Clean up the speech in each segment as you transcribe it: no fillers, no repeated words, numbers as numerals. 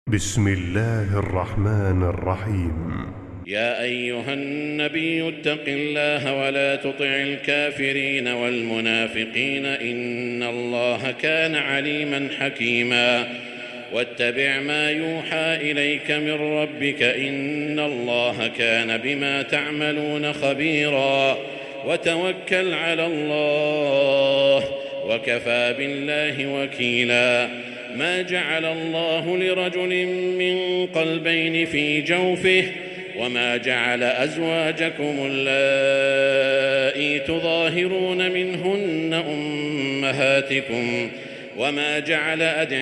بسم الله الرحمن الرحيم. يا أيها النبي اتق الله ولا تطع الكافرين والمنافقين إن الله كان عليما حكيما واتبع ما يوحى إليك من ربك إن الله كان بما تعملون خبيرا وتوكل على الله وكفى بالله وكيلا. ما جعل الله لرجل من قلبين في جوفه وما جعل أزواجكم اللائي تظاهرون منهن أمهاتكم وما جعل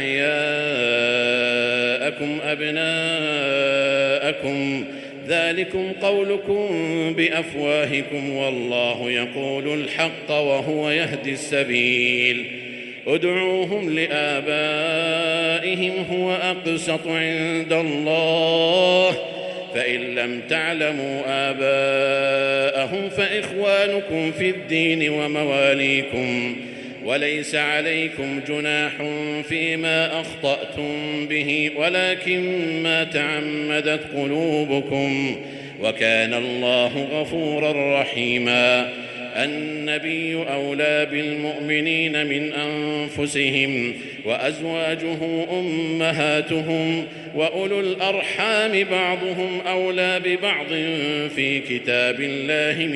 أدعياءكم أبناءكم ذلكم قولكم بأفواهكم والله يقول الحق وهو يهدي السبيل. ادعوهم لآبائهم هو أقسط عند الله فإن لم تعلموا آباءهم فإخوانكم في الدين ومواليكم وليس عليكم جناح فيما أخطأتم به ولكن ما تعمدت قلوبكم وكان الله غفورا رحيما. النبي أولى بالمؤمنين من أنفسهم وأزواجه أمهاتهم وأولو الأرحام بعضهم أولى ببعض في كتاب الله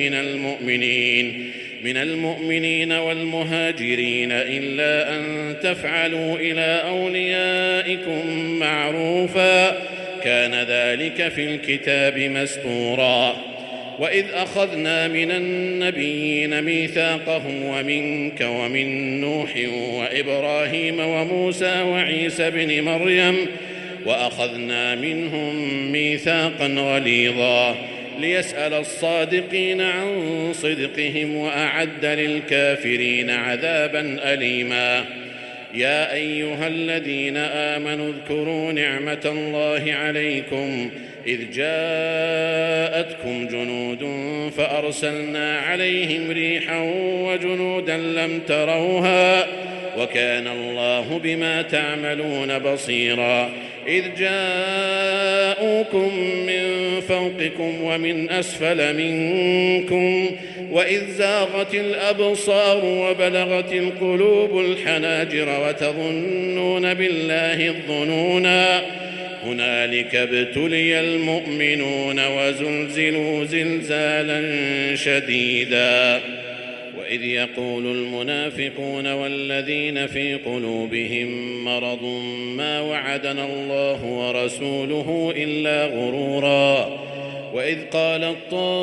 من المؤمنين والمهاجرين إلا أن تفعلوا إلى أوليائكم معروفا كان ذلك في الكتاب مسطورا. وإذ أخذنا من النبيين ميثاقهم ومنك ومن نوح وإبراهيم وموسى وعيسى بن مريم وأخذنا منهم ميثاقا غليظا ليسأل الصادقين عن صدقهم وأعد للكافرين عذابا أليما. يا أيها الذين آمنوا اذكروا نعمة الله عليكم إذ جاءتكم جنود فأرسلنا عليهم ريحا وجنودا لم تروها وكان الله بما تعملون بصيرا. إذ جاءوكم من فوقكم ومن أسفل منكم وإذ زاغت الأبصار وبلغت القلوب الحناجر وتظنون بالله الظنونا هنالك ابتلي المؤمنون وزلزلوا زلزالا شديدا. وإذ يقول المنافقون والذين في قلوبهم مرض ما وعدنا الله ورسوله إلا غرورا. وإذ قالت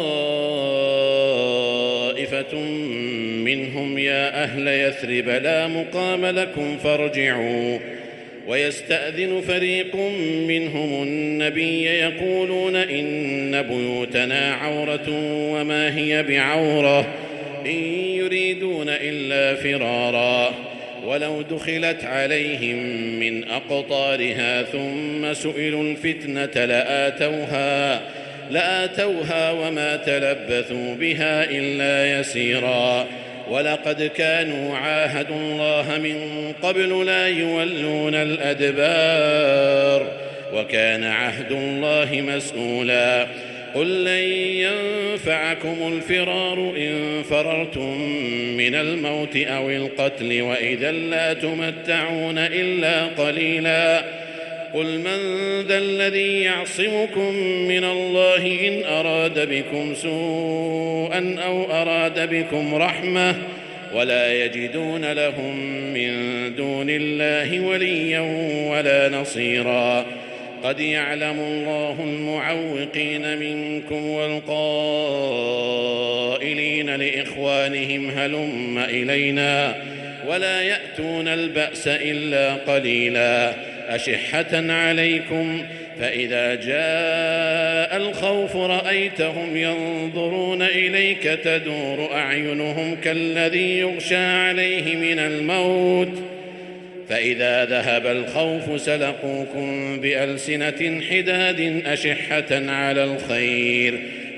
طائفة منهم يا أهل يثرب لا مقام لكم فارجعوا ويستأذن فريق منهم النبي يقولون إن بيوتنا عورة وما هي بعورة إن يريدون إلا فرارا ولو دخلت عليهم من أقطارها ثم سئلوا الفتنة لآتوها وما تلبثوا بها إلا يسيرا. ولقد كانوا عاهدوا الله من قبل لا يولون الأدبار وكان عهد الله مسؤولا. قل لن ينفعكم الفرار إن فررتم من الموت أو القتل وإذا لا تمتعون إلا قليلا. قل من ذا الذي يعصمكم من الله إن أراد بكم سوءا أو أراد بكم رحمة ولا يجدون لهم من دون الله وليا ولا نصيرا. قد يعلم الله المعوقين منكم والقائلين لإخوانهم هلم إلينا ولا يأتون البأس إلا قليلا أشحة عليكم فإذا جاء الخوف رأيتهم ينظرون إليك تدور أعينهم كالذي يغشى عليه من الموت فإذا ذهب الخوف سلقوكم بألسنة حداد أشحة على الخير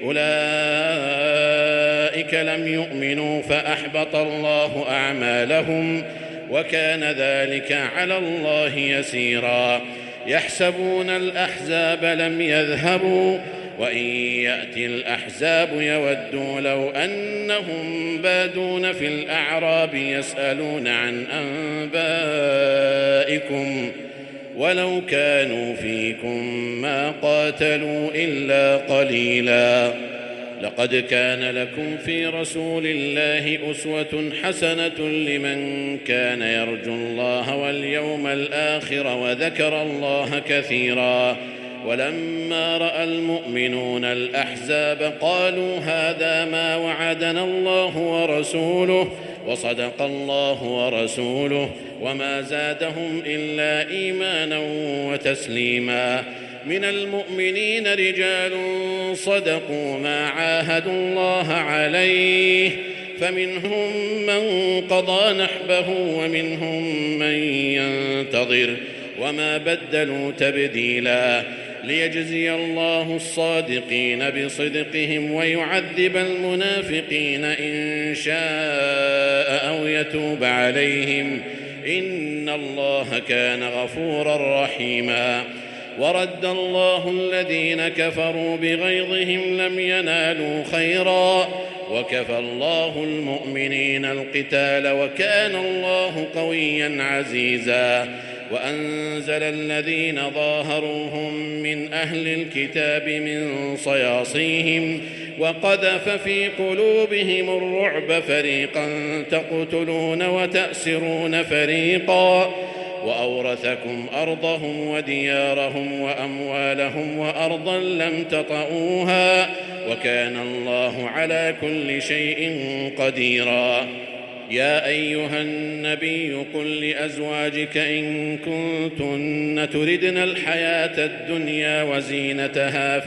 أولئك لم يؤمنوا فأحبط الله أعمالهم وكان ذلك على الله يسيرا. يحسبون الأحزاب لم يذهبوا وإن يأتي الأحزاب يودوا لو أنهم بادون في الأعراب يسألون عن أنبائكم ولو كانوا فيكم ما قاتلوا إلا قليلا. لقد كان لكم في رسول الله أسوة حسنة لمن كان يرجو الله واليوم الآخر وذكر الله كثيرا. ولما رأى المؤمنون الأحزاب قالوا هذا ما وعدنا الله ورسوله وصدق الله ورسوله وما زادهم إلا إيمانا وتسليما. من المؤمنين رجال صدقوا ما عاهدوا الله عليه فمنهم من قضى نحبه ومنهم من ينتظر وما بدلوا تبديلا. ليجزي الله الصادقين بصدقهم ويعذب المنافقين إن شاء أو يتوب عليهم إن الله كان غفورا رحيما. ورد الله الذين كفروا بغيظهم لم ينالوا خيرا وكفى الله المؤمنين القتال وكان الله قويا عزيزا. وأنزل الذين ظاهروهم من أهل الكتاب من صياصيهم وقذف في قلوبهم الرعب فريقا تقتلون وتأسرون فريقا وأورثكم أرضهم وديارهم وأموالهم وأرضا لم تطئوها وكان الله على كل شيء قديرا. يا أيها النبي قل لأزواجك إن كنتن تردن الحياة الدنيا وزينتها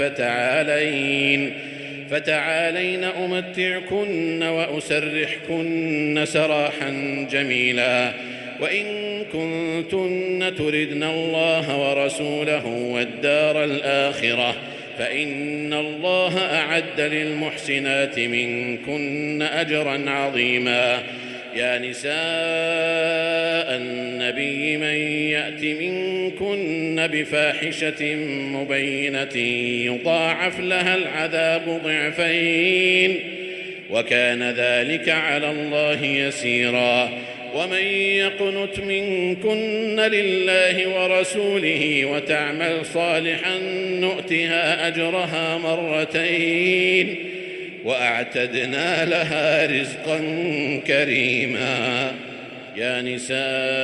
فتعالين أمتعكن وأسرحكن سراحا جميلا. وإن كنتن تردن الله ورسوله والدار الآخرة فإن الله أعد للمحسنات منكن أجرا عظيما. يا نساء النبي من يأت منكن بفاحشة مبينة يضاعف لها العذاب ضعفين وكان ذلك على الله يسيرا. ومن يقنت منكن لله ورسوله وتعمل صالحا نؤتها أجرها مرتين وأعتدنا لها رزقا كريما. يا نساء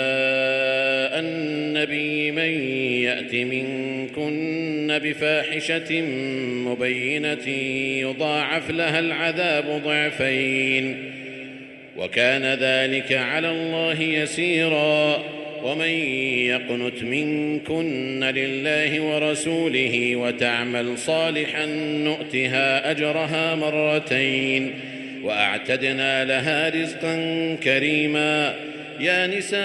النبي من يأت منكن بفاحشة مبينة يضاعف لها العذاب ضعفين وكان ذلك على الله يسيرا. ومن يقنت منكن لله ورسوله وتعمل صالحا نؤتها أجرها مرتين وأعتدنا لها رزقا كريما. يا نساء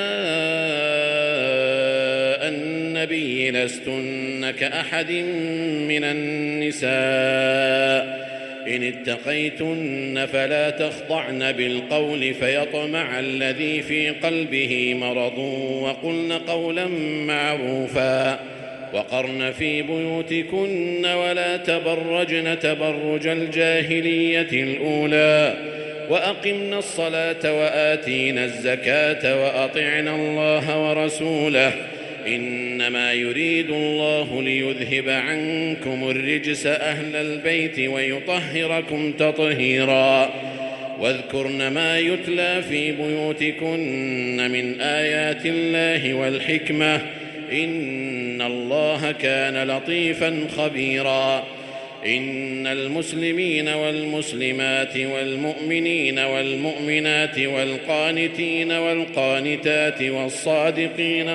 النبي لستن كأحد من النساء إن اتقيتن فلا تخضعن بالقول فيطمع الذي في قلبه مرض وقلن قولا معروفا. وقرن في بيوتكن ولا تبرجن تبرج الجاهلية الأولى وأقمنا الصلاة وآتينا الزكاة وأطعنا الله ورسوله إنما يريد الله ليذهب عنكم الرجس أهل البيت ويطهركم تطهيرا. واذكرن ما يتلى في بيوتكن من آيات الله والحكمة إن الله كان لطيفا خبيرا. إن المسلمين والمسلمات والمؤمنين والمؤمنات والقانتين والقانتات والصادقين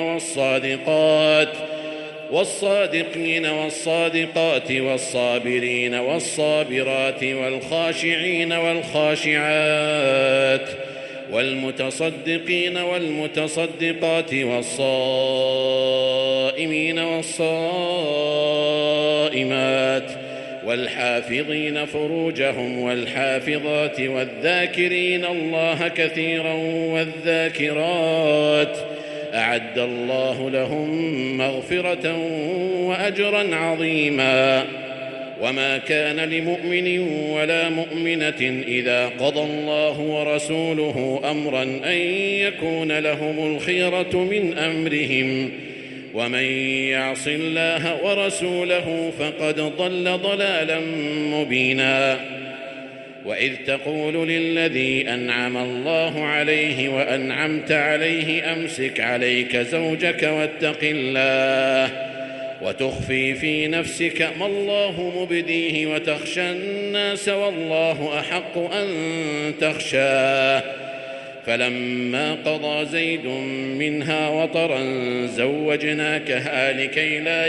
والصادقات والصابرين والصابرات والخاشعين والخاشعات والمتصدقين والمتصدقات والصائمين والصائمات والحافظين فروجهم والحافظات والذاكرين الله كثيرا والذاكرات أعد الله لهم مغفرة وأجرا عظيما. وما كان لمؤمن ولا مؤمنة إذا قضى الله ورسوله أمرا أن يكون لهم الخيرة من أمرهم، ومن يعص الله ورسوله فقد ضل ضلالا مبينا. وإذ تقول للذي أنعم الله عليه وأنعمت عليه أمسك عليك زوجك واتق الله وتخفي في نفسك ما الله مبديه وتخشى الناس والله أحق أن تخشاه. فلما قضى زيد منها وطرا زوجناكها لكي لا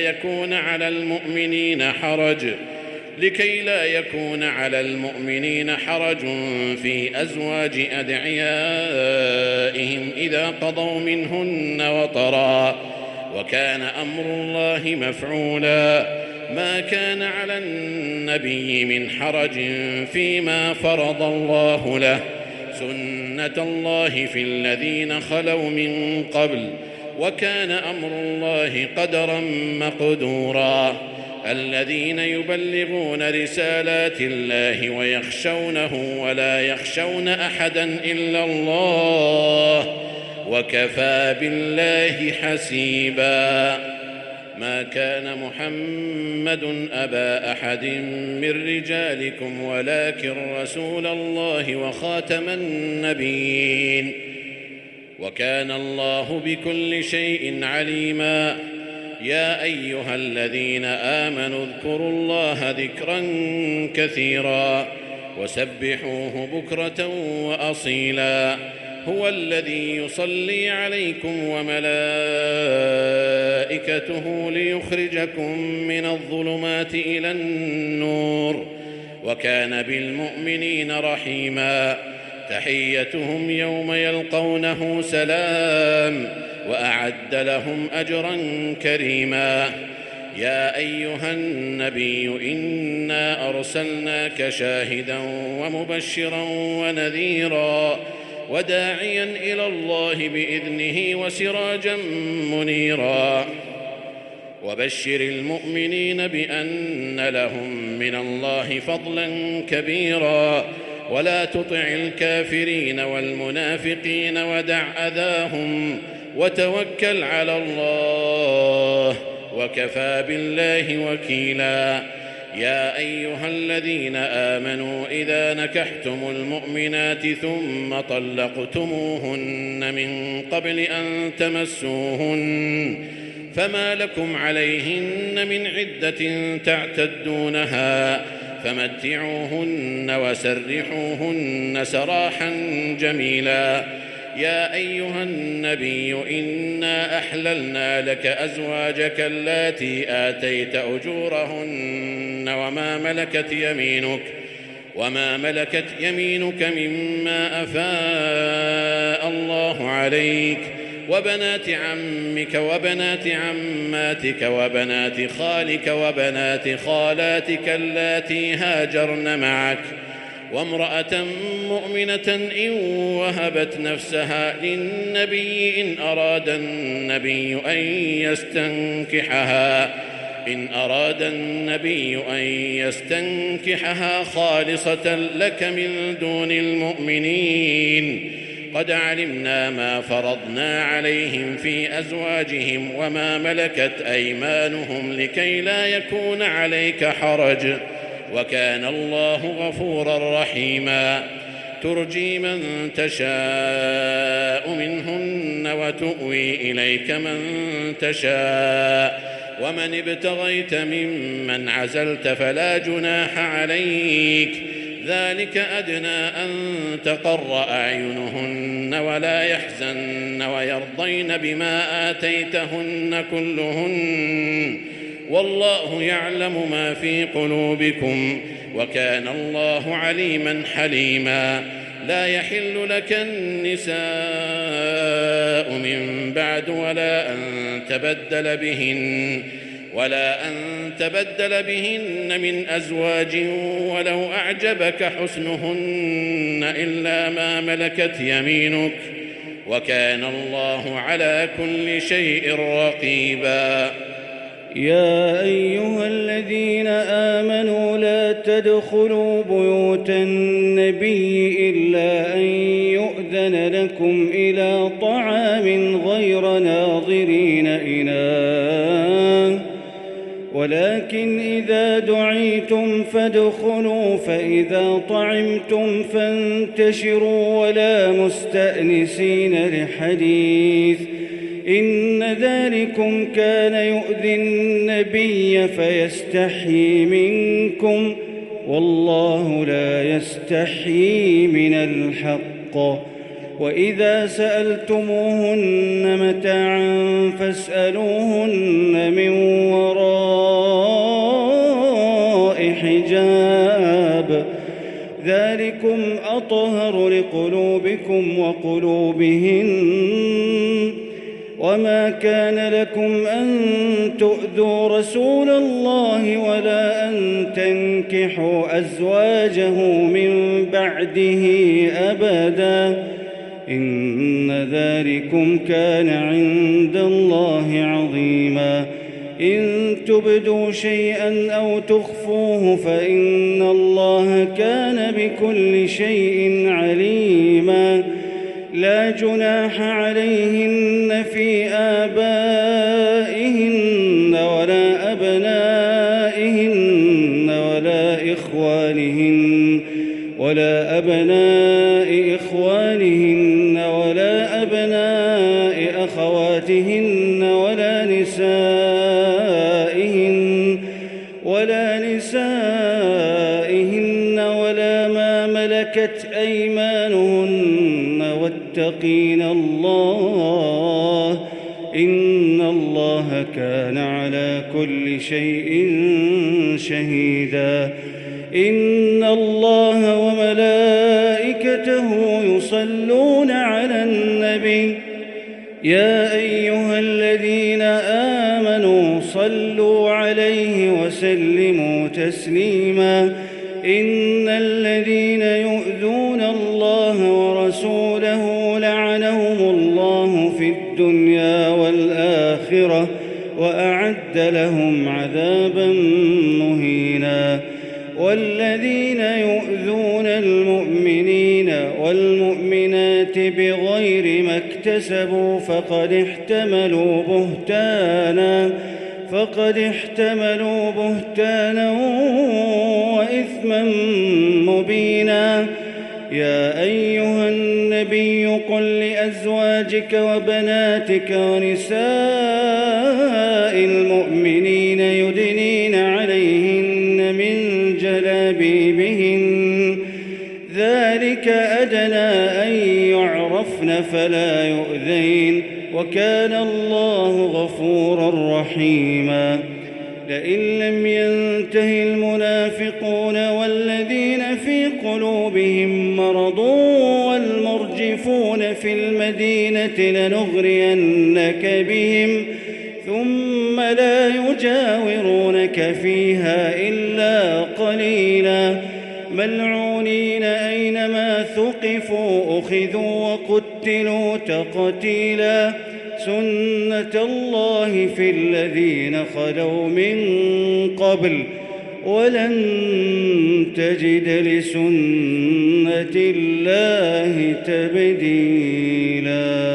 يكون على المؤمنين حرج في أزواج أدعيائهم إذا قضوا منهن وطرا، وكان أمر الله مفعولا. ما كان على النبي من حرج فيما فرض الله له، سنة الله في الذين خلوا من قبل، وكان أمر الله قدرا مقدورا. الذين يبلغون رسالات الله ويخشونه ولا يخشون أحدا إلا الله، وكفى بالله حسيبا. ما كان محمد أبا أحد من رجالكم ولكن رسول الله وخاتم النبيين، وكان الله بكل شيء عليما. يا أيها الذين آمنوا اذكروا الله ذكرا كثيرا وسبحوه بكرة وأصيلا. هو الذي يصلي عليكم وملائكته ليخرجكم من الظلمات إلى النور، وكان بالمؤمنين رحيما. تحيتهم يوم يلقونه سلام، وأعد لهم أجرا كريما. يا أيها النبي إنا أرسلناك شاهدا ومبشرا ونذيرا وداعيا إلى الله بإذنه وسراجا منيرا. وبشر المؤمنين بأن لهم من الله فضلا كبيرا، ولا تطع الكافرين والمنافقين ودع أذاهم وتوكل على الله، وكفى بالله وكيلا. يا أيها الذين آمنوا إذا نكحتم المؤمنات ثم طلقتموهن من قبل أن تمسوهن فما لكم عليهن من عدة تعتدونها فمتعوهن وسرحوهن سراحا جميلا. يا أيها النبي إنا أحللنا لك أزواجك اللاتي آتيت أجورهن وما ملكت يمينك مما أفاء الله عليك، وبنات عمك وبنات عماتك وبنات خالك وبنات خالاتك اللاتي هاجرن معك، وامرأة مؤمنة إن وهبت نفسها للنبي إن أراد النبي أن يستنكحها خالصة لك من دون المؤمنين. قد علمنا ما فرضنا عليهم في أزواجهم وما ملكت أيمانهم لكي لا يكون عليك حرج، وكان الله غفورا رحيما. ترجي من تشاء منهن وتؤوي إليك من تشاء، ومن ابتغيت ممن عزلت فلا جناح عليك. ذلك أدنى أن تقر أعينهن ولا يحزن ويرضين بما آتيتهن كلهن، والله يعلم ما في قلوبكم، وكان الله عليما حليما. لا يحل لك النساء من بعد ولا أن تبدل بهن من أزواج ولو أعجبك حسنهن إلا ما ملكت يمينك، وكان الله على كل شيء رقيبا. يا أيها الذين آمنوا لا تدخلوا بيوت النبي إلا أن يؤذن لكم إلى طعام غير ناظرين إناه، ولكن إذا دعيتم فادخلوا، فإذا طعمتم فانتشروا ولا مستأنسين لحديث، إن ذلكم كان يؤذي النبي فيستحيي منكم، والله لا يستحيي من الحق. وإذا سألتموهن متاعا فاسألوهن من وراء حجاب، ذلكم أطهر لقلوبكم وقلوبهن. وما كان لكم أن تؤذوا رسول الله ولا أن تنكحوا أزواجه من بعده أبدا، إن ذلكم كان عند الله عظيما. إن تبدوا شيئا أو تخفوه فإن الله كان بكل شيء عليما. لا جناح عليهن في آبائهن ولا أبنائهن ولا أبناء إخوانهن ولا أبناء أخواتهن ولا نسائهن ولا ما ملكت أيمانهن، واتقين الله، إن الله كان على كل شيء شهيدا. إن الله وملائكته يصلون على النبي، يا أيها الذين آمنوا صلوا عليه وسلموا تسليما. إن الذين يؤذون الله ورسوله لعنهم الله في الدنيا والآخرة وأعد لهم عذابا مهينا. والذين يؤذون المؤمنين والمؤمنات بغير ما اكتسبوا فقد احتملوا بهتانا وإثما مبينا. يا أيها النبي قل لأزواجك وبناتك ونساء المؤمنين يدنين عليهن من جلابيبهن، ذلك أدنى أن يعرفن فلا يؤذين، وكان الله غفورا رحيما. لئن لم ينته المنافقون والذين في قلوبهم مرض والمرجفون في المدينة لنغرينك بهم ثم لا يجاورونك فيها إلا قليلا، ملعونين أينما ثقفوا أخذوا وقتلوا تقتيلا. سنة الله في الذين خلوا من قبل ولن تجد لسنة الله تبديلا.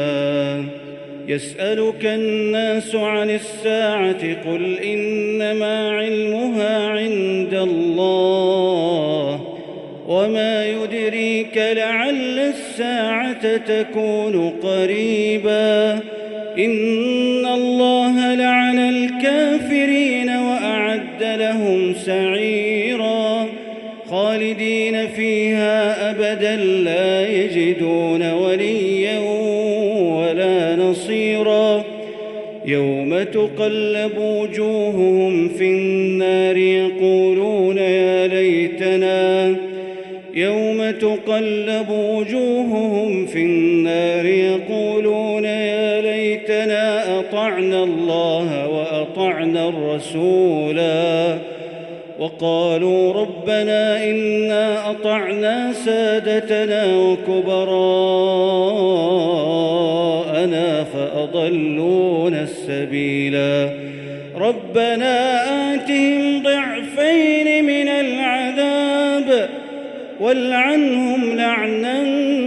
يسألك الناس عن الساعة قل إنما علمها عند الله وما يدريك لعل الساعة تكون قريبا. إن الله لعن الكافرين وأعد لهم سعيرا خالدين فيها أبدا لا يجدون وليا ولا نصيرا. يوم تقلب وجوههم في النار يقولون يا ليتنا أطعنا الله وأطعنا الرسولا، وقالوا ربنا إنا أطعنا سادتنا وكبراءنا وراءنا فأضلونا السبيلا ربنا آتهم ضعفين من العذاب والعنهم لعنا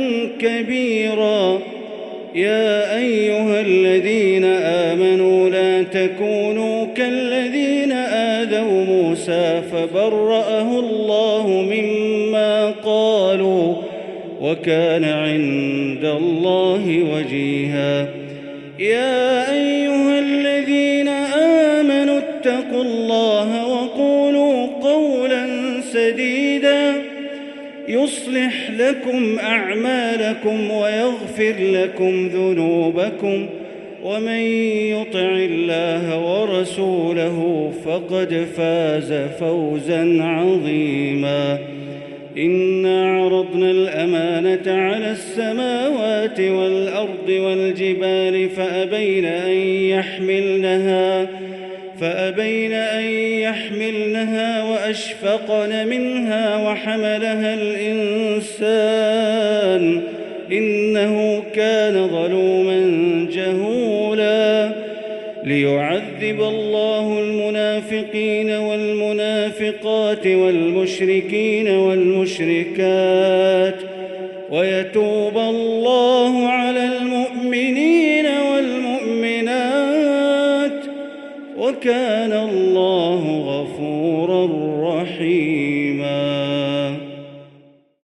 كبيرا يا أيها الذين آمنوا لا تكونوا كالذين آذوا موسى فبرأه الله مما قالوا وكان عند الله وجيها يا أيها الذين آمنوا اتقوا الله وقولوا قولا سديدا يصلح لكم أعمالكم ويغفر لكم ذنوبكم ومن يطع الله ورسوله فقد فاز فوزا عظيما إنا عرضنا الأمانة على السماوات والأرض والجبال فأبين أن يحملنها وأشفقن منها وحملها الإنسان إنه كان ظلوما جهولا ليعذب الله المنافقين والمنافقات والمشركين والمشركات ويتوب الله على المؤمنين والمؤمنات وكان